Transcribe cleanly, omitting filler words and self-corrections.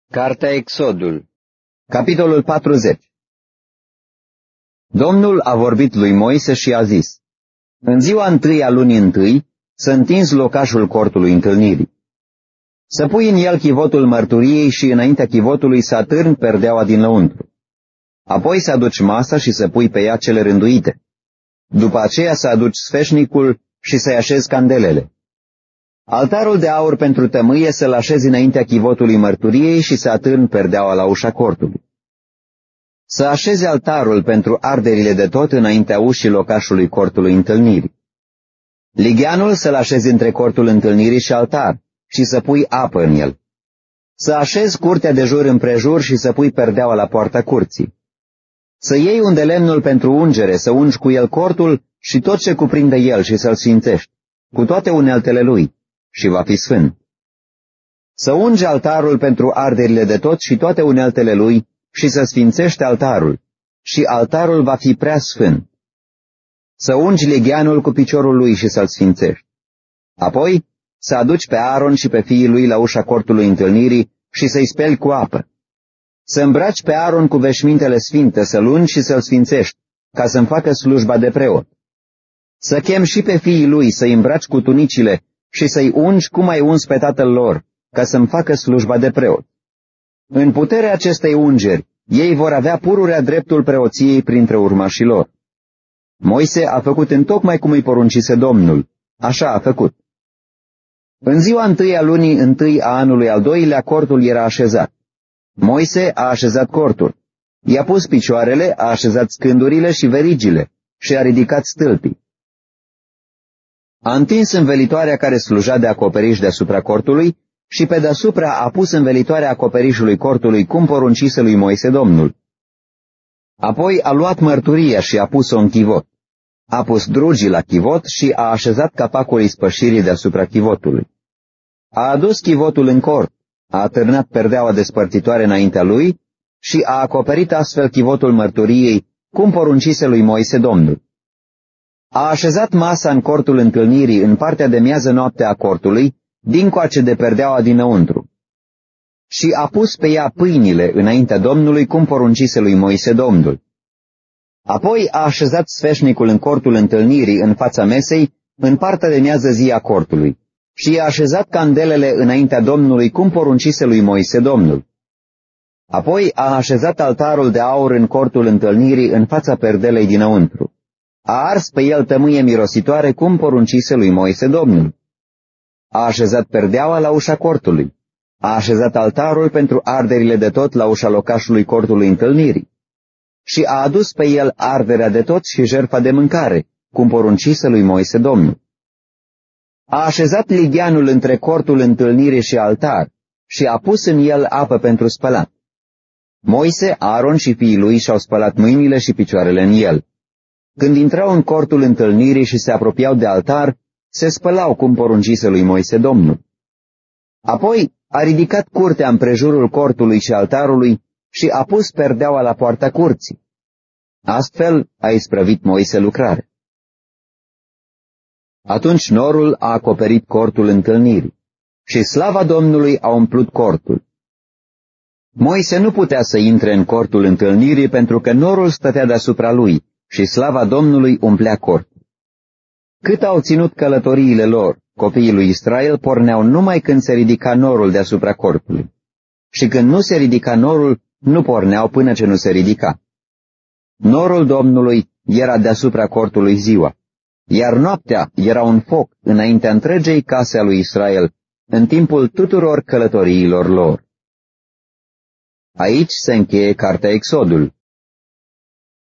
Cartea Exodul, capitolul 40. Domnul a vorbit lui Moise și a zis: în ziua întâi a lunii întâi să întinzi locașul cortului întâlnirii. Să pui în el chivotul mărturiei și înaintea chivotului să atârni perdeaua din lăuntru. Apoi să aduci masa și să pui pe ea cele rânduite. După aceea să aduci sfeșnicul și să-i așezi candelele. Altarul de aur pentru tămâie să-l așezi înaintea chivotului mărturiei și să atârni perdeaua la ușa cortului. Să așezi altarul pentru arderile de tot înaintea ușii locașului cortului întâlnirii. Ligheanul să-l așezi între cortul întâlnirii și altar și să pui apă în el. Să așezi curtea de jur împrejur și să pui perdeaua la poarta curții. Să iei un de lemnul pentru ungere, să ungi cu el cortul și tot ce cuprinde el și să-l sfințești, cu toate uneltele lui, și va fi sfânt. Să ungi altarul pentru arderile de tot și toate uneltele lui și să sfințești altarul, și altarul va fi prea sfânt. Să ungi ligheanul cu piciorul lui și să-l sfințești. Apoi să aduci pe Aaron și pe fiii lui la ușa cortului întâlnirii și să-i speli cu apă. Să îmbraci pe Aaron cu veșmintele sfinte, să-l ungi și să-l sfințești, ca să-mi facă slujba de preot. Să chem și pe fiii lui să-i îmbraci cu tunicile și să-i ungi cum ai uns pe tatăl lor, ca să-mi facă slujba de preot. În puterea acestei ungeri, ei vor avea pururea dreptul preoției printre urmașii lor. Moise a făcut întocmai cum îi poruncise Domnul. Așa a făcut. În ziua întâi a lunii întâi a anului al doilea, cortul era așezat. Moise a așezat cortul. I-a pus picioarele, a așezat scândurile și verigile și a ridicat stâlpii. A întins învelitoarea care sluja de acoperiș deasupra cortului și pe deasupra a pus învelitoarea acoperișului cortului cum poruncise lui Moise Domnul. Apoi a luat mărturia și a pus-o în chivot. A pus drugii la chivot și a așezat capacul ispășirii deasupra chivotului. A adus chivotul în cort, a atârnat perdeaua despărțitoare înaintea lui și a acoperit astfel chivotul mărturiei cum poruncise lui Moise Domnul. A așezat masa în cortul întâlnirii în partea de miază noapte a cortului, dincoace de perdeaua dinăuntru. Și a pus pe ea pâinile înaintea Domnului cum poruncise lui Moise Domnul. Apoi a așezat sfeșnicul în cortul întâlnirii în fața mesei, în partea de miază zi a cortului, și i-a așezat candelele înaintea Domnului cum poruncise lui Moise Domnul. Apoi a așezat altarul de aur în cortul întâlnirii în fața perdelei dinăuntru. A ars pe el tămâie mirositoare cum poruncise lui Moise Domnul. A așezat perdeaua la ușa cortului. A așezat altarul pentru arderile de tot la ușa locașului cortului întâlnirii. Și a adus pe el arderea de tot și jertfa de mâncare, cum poruncise lui Moise Domnul. A așezat ligheanul între cortul întâlnirii și altar și a pus în el apă pentru spălat. Moise, Aaron și fiii lui și-au spălat mâinile și picioarele în el. Când intrau în cortul întâlnirii și se apropiau de altar, se spălau cum poruncise lui Moise Domnul. Apoi a ridicat curtea împrejurul cortului și altarului și a pus perdeaua la poarta curții. Astfel a isprăvit Moise lucrare. Atunci norul a acoperit cortul întâlnirii și slava Domnului a umplut cortul. Moise nu putea să intre în cortul întâlnirii pentru că norul stătea deasupra lui și slava Domnului umplea cortul. Cât au ținut călătoriile lor, copiii lui Israel porneau numai când se ridica norul deasupra cortului. Și când nu se ridica norul, nu porneau până ce nu se ridica. Norul Domnului era deasupra cortului ziua, iar noaptea era un foc înaintea întregei case a lui Israel, în timpul tuturor călătoriilor lor. Aici se încheie cartea Exodul.